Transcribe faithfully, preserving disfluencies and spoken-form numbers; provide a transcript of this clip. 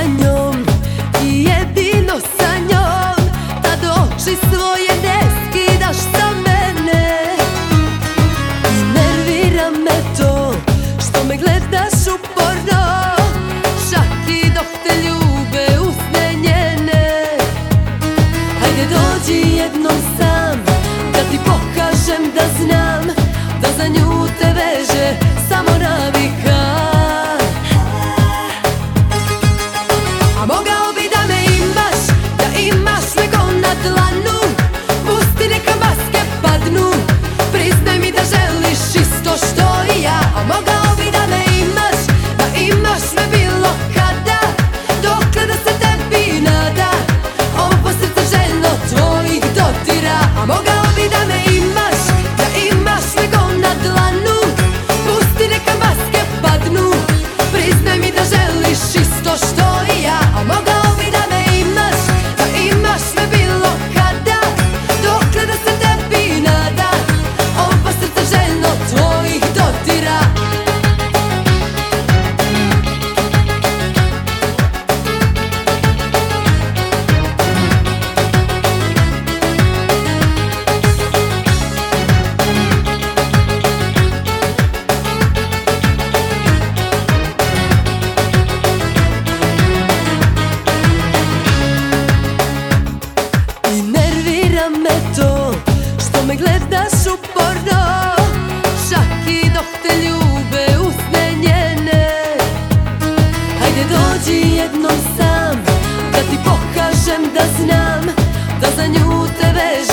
sa njom i jedino sa njom, tad oči svoje ne skidaš sa mene. I nervira me to što me gledaš uporno, čak i dok te ljube usne njene. Hajde dođi jednom sam, da ti pokažem da znam, da za nju te veže samo navika. A mogao bi da me imaš, da imaš me ko na dlanu, pusti neka maske padnu, priznaj mi da želiš isto što i ja. A mogao bi da me imaš, da imaš me bilo kada, dokle da se tebi nada ovo srce željno tvojih dotira. A mogao bi da me imaš, da imaš me ko na dlanu, pusti neka maske padnu, priznaj mi da želiš isto što i ja. A mogao bi da me imaš, da imaš me bilo kada, dokle da se tebi nada ovo srce željno tvojih dotira. I nervira me to što me gledaš uporno, čak i dok te ljube usne njene. Hajde dođi jednom sam, da ti pokažem da znam, da za nju te veže